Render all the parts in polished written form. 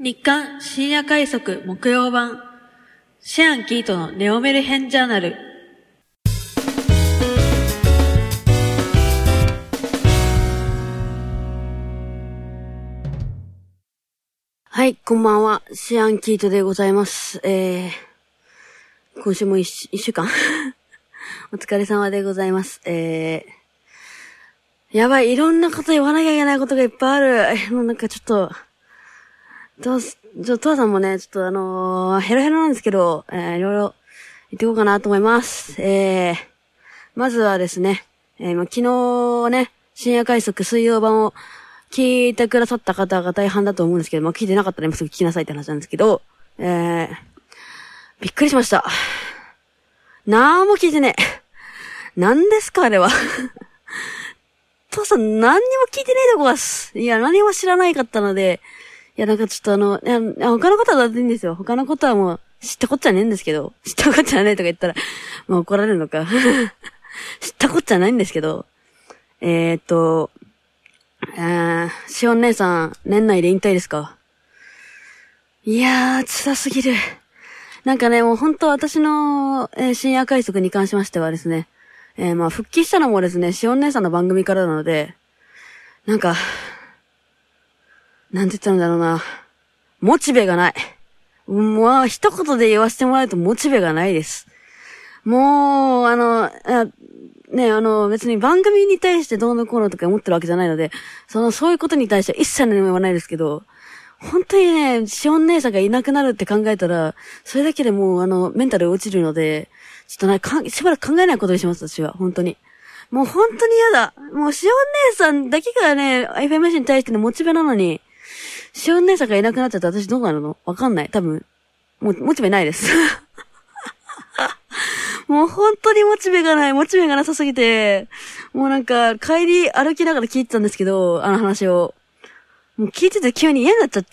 日刊深夜快速木曜版シェアン・キートのネオメルヘンジャーナル。 はい、こんばんは。シェアン・キートでございます。今週も一週間お疲れ様でございます。やばい、いろんなこと言わなきゃいけないことがいっぱいある。なんかちょっと、父さんもね、ちょっとヘロヘロなんですけど、いろいろ言っていこうかなと思います。まずはですね、昨日ね、深夜快速水曜版を聞いてくださった方が大半だと思うんですけど、聞いてなかったら今すぐ聞きなさいって話なんですけど、びっくりしました。なんも聞いてねえ。何ですかあれは。父さん何にも聞いてねえとこがいや、何も知らないかったので、いや、なんかちょっと他のことはだっていいんですよ。他のことはもう、知ったこっちゃねえんですけど、知ったこっちゃねえとか言ったら、もう怒られるのか。知ったこっちゃないんですけど、しおん姉さん、年内で引退ですか？いやー、辛すぎる。なんかね、もう本当私の、深夜快速に関しましてはですね、復帰したのもですね、しおん姉さんの番組からなので、なんか、なんて言ったんだろうな。モチベがない。もう、一言で言わせてもらうとモチベがないです。もう、別に番組に対してどうのこうのとか思ってるわけじゃないので、そういうことに対しては一切何も言わないですけど、本当にね、しおん姉さんがいなくなるって考えたら、それだけでもうメンタル落ちるので、ちょっとしばらく考えないことにします、私は。本当に。もう本当に嫌だ。もうしおん姉さんだけがね、FMC に対してのモチベなのに、しおん姉さんがいなくなっちゃったら私どうなるの？わかんない。多分、もう、モチベないです。もう本当にモチベがなさすぎて、もうなんか、帰り歩きながら聞いてたんですけど、あの話を。もう聞いてて急に嫌になっちゃって、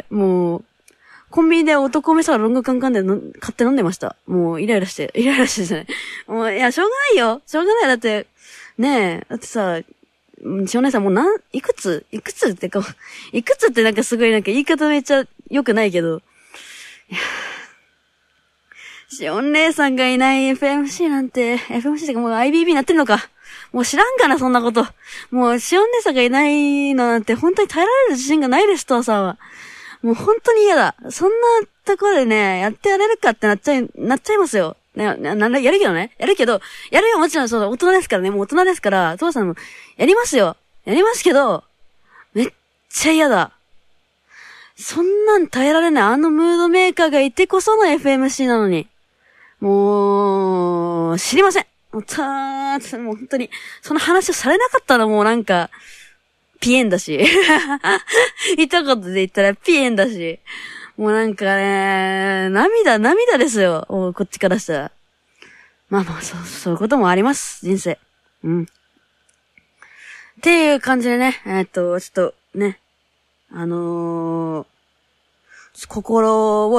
もう、コンビニで男目さロングカンカンで買って飲んでました。もうイライラしてじゃない。もう、いや、しょうがないよ。だって、ねえ、だってさ、しお姉さんもういくつってなんかすごいなんか言い方めっちゃ良くないけど。いやしお姉さんがいない FMC なんて、FMC ってかもう IBB になってるのか。もう知らんかな、そんなこと。もうしお姉さんがいないのなんて本当に耐えられる自信がないです、父さんは。もう本当に嫌だ。そんなところでね、やってやれるかってなっちゃいますよ。ね、やるけどね。やるよ、もちろんそうだ、大人ですからね、もう大人ですから、父さんも、やりますよ。やりますけど、めっちゃ嫌だ。そんなん耐えられない、ムードメーカーがいてこその FMC なのに。もう、知りません。もう本当に、その話をされなかったらもうなんか、ピエンだし。一言で言ったらピエンだし。もうなんかね、涙ですよ。こっちからしたら。まあ、そういうこともあります。人生。うん。っていう感じでね、ちょっとね、心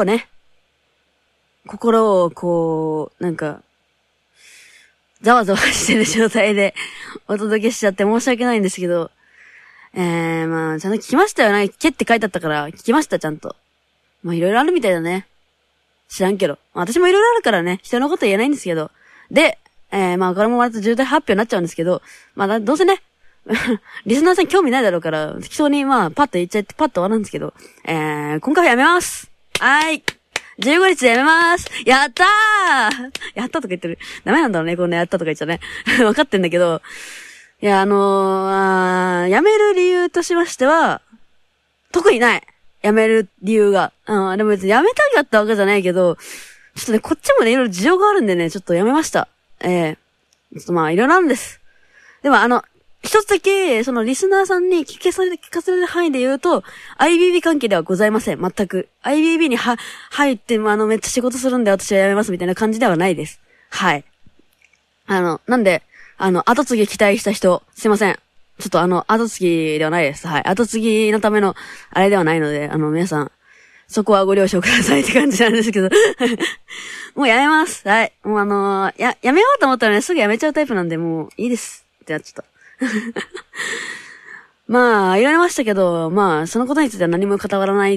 をこう、なんか、ざわざわしてる状態でお届けしちゃって申し訳ないんですけど、まあ、ちゃんと聞きましたよね。聞けって書いてあったから、聞きました、ちゃんと。まあ、いろいろあるみたいだね。知らんけど。私もいろいろあるからね、人のこと言えないんですけど。で、まあ、これも割と重大発表になっちゃうんですけど、まあ、どうせね、リスナーさん興味ないだろうから、適当にまあ、パッと言っちゃってパッと終わるんですけど、今回はやめます。15日でやめます。やったーやったとか言ってる。ダメなんだろうね、こんなやったとか言っちゃね。わかってんだけど、いや、やめる理由としましては、特にない。やめる理由が。でも別にやめたかったわけじゃないけど、ちょっとね、こっちもね、いろいろ事情があるんでね、ちょっとやめました。ちょっとまあ、いろいろあるんです。でも一つだけ、そのリスナーさんに聞かせる範囲で言うと、IBB 関係ではございません。全く。IBB に入って、めっちゃ仕事するんで私は辞めますみたいな感じではないです。はい。なんで、後継ぎ期待した人、すいません。ちょっと後継ぎではないです。はい。後継ぎのための、あれではないので、皆さん、そこはご了承くださいって感じなんですけど。もうやめます。はい。もうやめようと思ったらね、すぐやめちゃうタイプなんで、もういいです。ってなっちゃった。まあ、言われましたけど、まあ、そのことについては何も語らない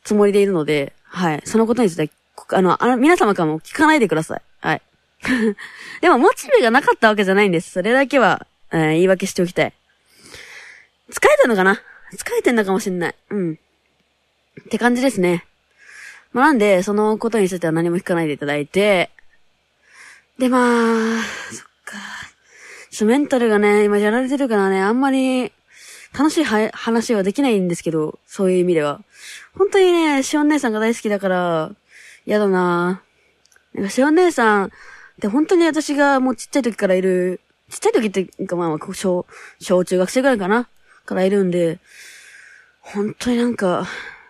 つもりでいるので、はい。そのことについて、皆様からも聞かないでください。はい。でも、モチベがなかったわけじゃないんです。それだけは、言い訳しておきたい。疲れてんのかな？疲れてんのかもしんない。うん。って感じですね。まあ、なんで、そのことについては何も聞かないでいただいて、で、まあ、そっか。メンタルがね、今やられてるからね、あんまり楽しい話はできないんですけど、そういう意味では。本当にね、しおん姉さんが大好きだから、やだなぁ。なんかしおん姉さんって本当に私がもうちっちゃい時からいる、ちっちゃい時って、まあ、小中学生ぐらいかなからいるんで、本当になんか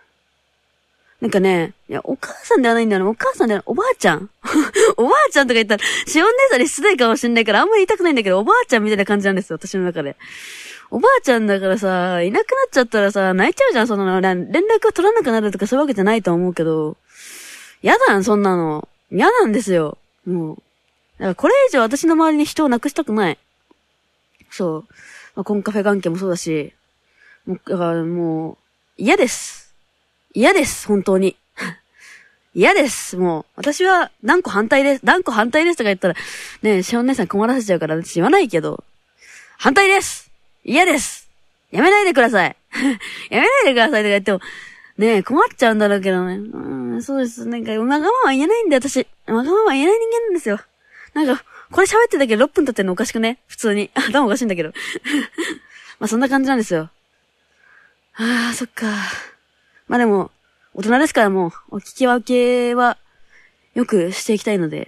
ね、いや、お母さんではないんだよね。お母さんではない、おばあちゃんおばあちゃんとか言ったら、しおん姉さんに失礼かもしんないから、あんまり言いたくないんだけど、おばあちゃんみたいな感じなんですよ、私の中で。おばあちゃんだからさ、いなくなっちゃったらさ、泣いちゃうじゃん、その、連絡を取らなくなるとかそういうわけじゃないと思うけど、やだん、そんなの。やなんですよ。もう。だからこれ以上私の周りに人を亡くしたくない。そう。まあ、コンカフェ関係もそうだし、だからもう、嫌です。嫌です、本当に。嫌です、もう。私は、断固反対ですとか言ったら、ねえ、しおん姉さん困らせちゃうから私言わないけど、反対です！嫌です！やめないでくださいやめないでくださいとか言っても、ねえ、困っちゃうんだろうけどね。そうです。なんか、わがままは言えないんで、私。わがままは言えない人間なんですよ。なんか、これ喋ってたけど6分経ってんのおかしくね？普通に。頭おかしいんだけど。まあ、そんな感じなんですよ。そっか。まあでも、大人ですからもう、お聞き分けは、よくしていきたいので、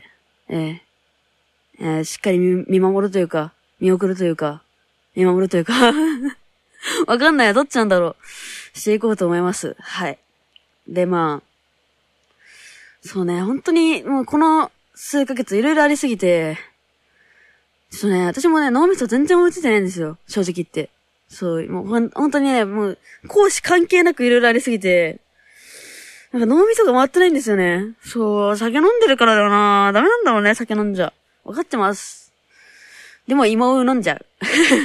しっかり見守るというか、見送るというか、見守るというか、わかんないよ、どっちなんだろう。していこうと思います。はい。で、まあ、そうね、本当に、もうこの数ヶ月いろいろありすぎて、ちょっとね、私もね、脳みそ全然追いついてないんですよ、正直言って。そう、もう本当にね、もう、講師関係なくいろいろありすぎて、なんか脳みそが回ってないんですよね。そう、酒飲んでるからだよな。ダメなんだろうね、酒飲んじゃ。わかってます。でも芋飲んじゃう。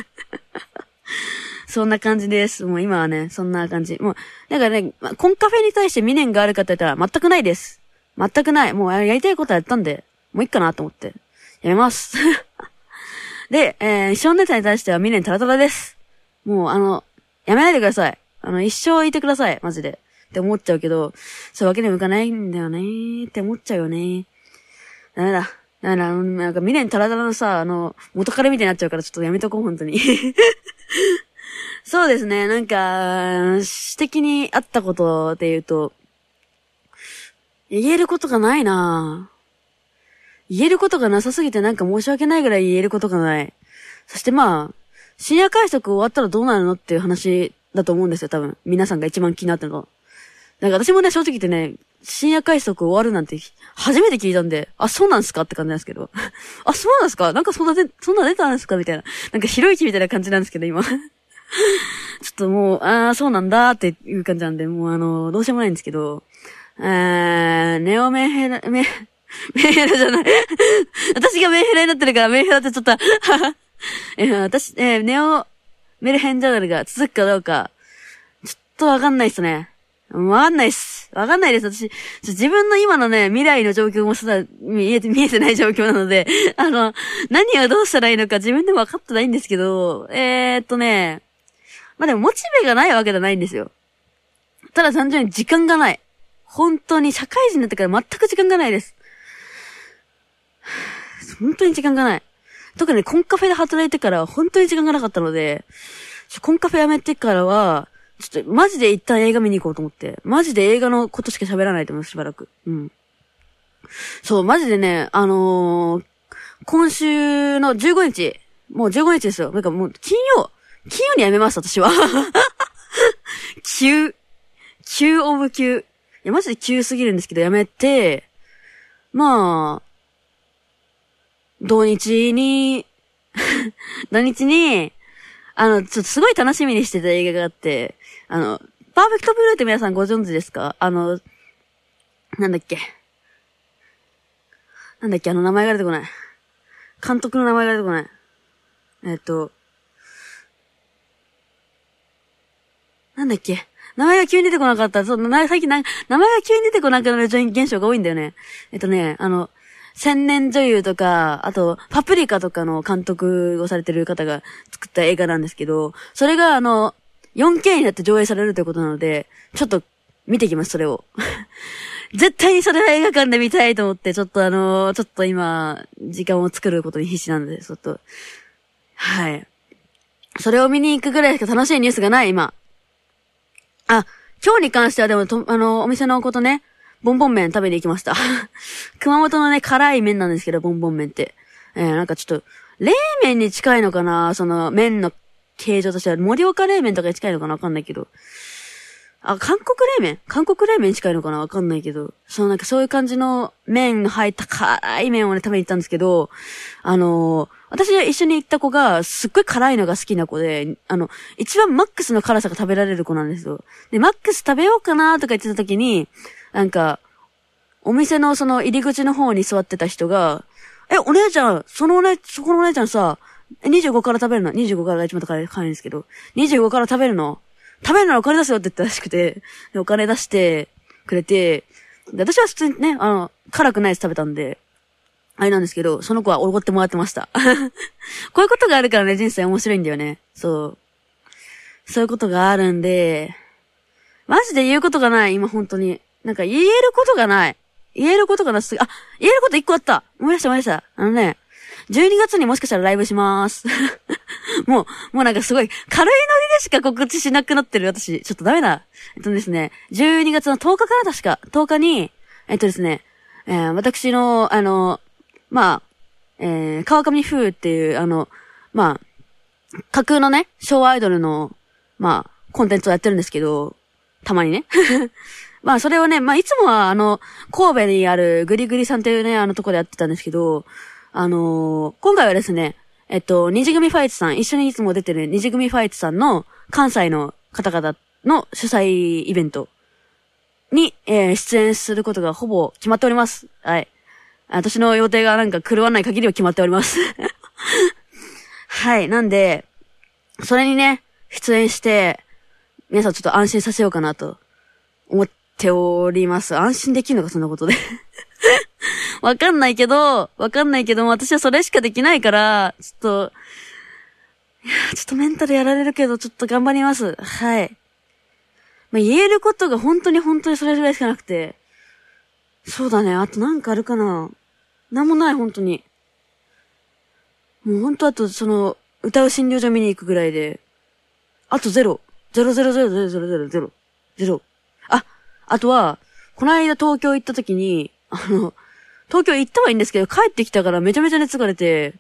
そんな感じです。もう今はね、そんな感じ。もう、だからね、コンカフェに対して未練があるかって言ったら全くないです。全くない。もうやりたいことはやったんで、もういいかなと思って。やめます。で、少年隊に対しては未練タラタラです。もうやめないでください。一生いてください。マジで。って思っちゃうけど、そういうわけにもいかないんだよねーって思っちゃうよね。ダメだ。なんか未練タラタラのさ、元彼みたいになっちゃうからちょっとやめとこう、本当に。そうですね、なんか、私的にあったことで言うと、言えることがないなぁ。言えることがなさすぎてなんか申し訳ないぐらい言えることがない。そしてまあ、深夜会食終わったらどうなるのっていう話だと思うんですよ、多分。皆さんが一番気になってるのは。なんか私もね、正直言ってね、深夜会食終わるなんて初めて聞いたんで、あ、そうなんすかって感じなんですけど。あ、そうなんすかなんかそんな出たんですかみたいな。なんかひろゆきみたいな感じなんですけど、今。ちょっともう、そうなんだっていう感じなんで、もうどうしようもないんですけど、ネオメンヘラ、メンヘラじゃない。私がメンヘラになってるからメンヘラってちょっと私、ネオメルヘンジャーナルが続くかどうか、ちょっとわかんないっすね。わかんないっす。わかんないです。私、自分の今のね、未来の状況も見えてない状況なので、何をどうしたらいいのか自分でもわかってないんですけど、まあ、でもモチベがないわけじゃないんですよ。ただ単純に時間がない。本当に社会人になってから全く時間がないです。本当に時間がない。特にコンカフェで働いてから本当に時間がなかったので、コンカフェやめてからは、ちょっとマジで一旦映画見に行こうと思って。マジで映画のことしか喋らないと思う、しばらく。うん。そう、マジでね、今週の15日、もう15日ですよ。なんかもう金曜にやめます、私は。急オブ急。いや、マジで急すぎるんですけど、やめて、まあ、土日に、ちょっとすごい楽しみにしてた映画があって、パーフェクトブルーって皆さんご存知ですか？なんだっけ、名前が出てこない。監督の名前が出てこない。なんだっけ、名前が急に出てこなかった。そう、最近名前が急に出てこなくなる現象が多いんだよね。千年女優とか、あと、パプリカとかの監督をされてる方が作った映画なんですけど、それが4K になって上映されるということなので、ちょっと見てきます、それを。絶対にそれは映画館で見たいと思って、ちょっと今、時間を作ることに必死なんで、ちょっと。はい。それを見に行くぐらいしか楽しいニュースがない、今。あ、今日に関してはでも、お店のことね、ボンボン麺食べに行きました。熊本のね、辛い麺なんですけど、ボンボン麺って。なんかちょっと、冷麺に近いのかな、その、麺の形状としては、盛岡冷麺とかに近いのかなわかんないけど。あ、韓国冷麺に近いのかなわかんないけど。なんかそういう感じの麺の入った辛い麺をね、食べに行ったんですけど、私が一緒に行った子が、すっごい辛いのが好きな子で、一番マックスの辛さが食べられる子なんですよ。で、マックス食べようかなとか言ってた時に、なんか、お店のその入り口の方に座ってた人が、お姉ちゃん、そこのお姉ちゃんさ、25から食べるの ?25 からが一番高いんですけど、25から食べるのお金出すよって言ったらしくて、でお金出してくれて、で私は普通にね、辛くないやつ食べたんで、あれなんですけど、その子はおごってもらってました。こういうことがあるからね、人生面白いんだよね。そういうことがあるんで、マジで言うことがない、今本当に。なんか言えることがない。言えること1個あった。思い出した。12月にもしかしたらライブしまーす。もうなんかすごい軽いノリでしか告知しなくなってる私。ちょっとダメだ。ですね、12月の10日から確か、10日に、ですね、私の、川上風っていう、架空のね、昭和アイドルの、コンテンツをやってるんですけど、たまにね。それをね、いつもは神戸にあるグリグリさんというね、とこでやってたんですけど、今回はですね、二次組ファイツさん、一緒にいつも出てる二次組ファイツさんの関西の方々の主催イベントに、出演することがほぼ決まっております。はい。私の予定がなんか狂わない限りは決まっております。はい。なんで、それにね、出演して、皆さんちょっと安心させようかなと思っております。安心できるのか、そんなことで。わかんないけど、私はそれしかできないから、ちょっとメンタルやられるけど、ちょっと頑張ります。はい。言えることが本当にそれぐらいしかなくて。そうだね、あとなんかあるかな。なんもない、本当に。もう本当あと、歌う診療所見に行くぐらいで。あと0。あとは、この間東京行った時に、東京行ったはいいんですけど、帰ってきたからめちゃめちゃ熱が出て、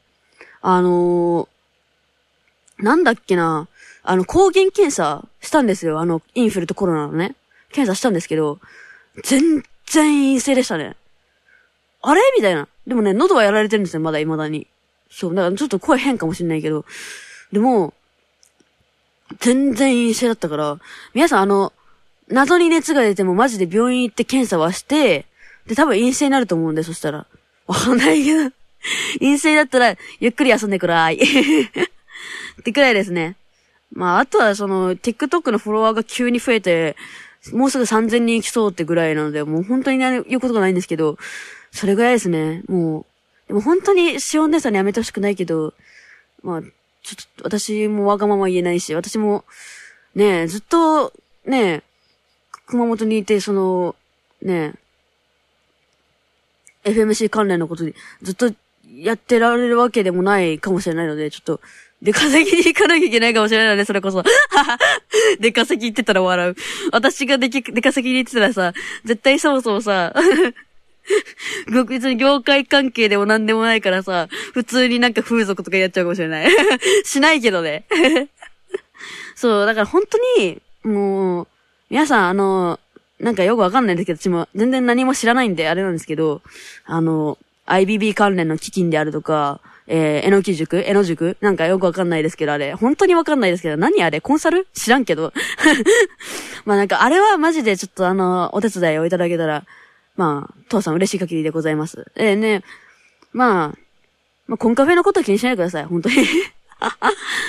なんだっけな、抗原検査したんですよ。インフルとコロナのね。検査したんですけど、全然陰性でしたね。あれみたいな。でもね、喉はやられてるんですよ、まだ未だに。そう、だからちょっと声変かもしれないけど。でも、全然陰性だったから、皆さん謎に熱が出てもマジで病院行って検査はして、で、多分陰性になると思うんで、そしたら。わかんないけど。陰性だったら、ゆっくり遊んでくらい。ってくらいですね。あとはTikTok のフォロワーが急に増えて、もうすぐ3000人いきそうってぐらいなので、もう本当にね、言うことがないんですけど、それぐらいですね。でも本当にシオン姉さんにやめてほしくないけど、ちょっと私もわがまま言えないし、私も、ね、ずっと、ね、熊本にいて、FMC 関連のことにずっとやってられるわけでもないかもしれないので、ちょっと、出稼ぎに行かなきゃいけないかもしれないので、それこそ。出稼ぎ行ってたら笑う。私が出稼ぎに行ってたらさ、絶対そもそもさ、別に業界関係でも何でもないからさ、普通になんか風俗とかやっちゃうかもしれない。しないけどね。そう、だから本当に、もう、皆さんなんかよくわかんないんですけど、私も全然何も知らないんで、あれなんですけど、IBB 関連の基金であるとか、江野塾なんかよくわかんないですけど、あれ。本当にわかんないですけど、何あれコンサル知らんけど。なんかあれはマジでちょっとお手伝いをいただけたら、父さん嬉しい限りでございます。ね、コンカフェのことは気にしないでください、本当に。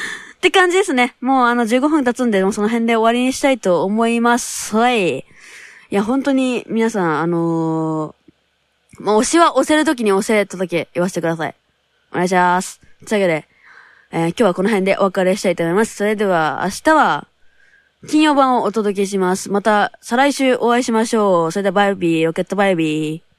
って感じですね。もう15分経つんで、もうその辺で終わりにしたいと思います。はい。いや、本当に皆さん、まあ、推しは押せるときに押せとだけ言わせてください。お願いします。というわけで、今日はこの辺でお別れしたいと思います。それでは、明日は、金曜版をお届けします。また、再来週お会いしましょう。それではバイビー、ロケットバイビー。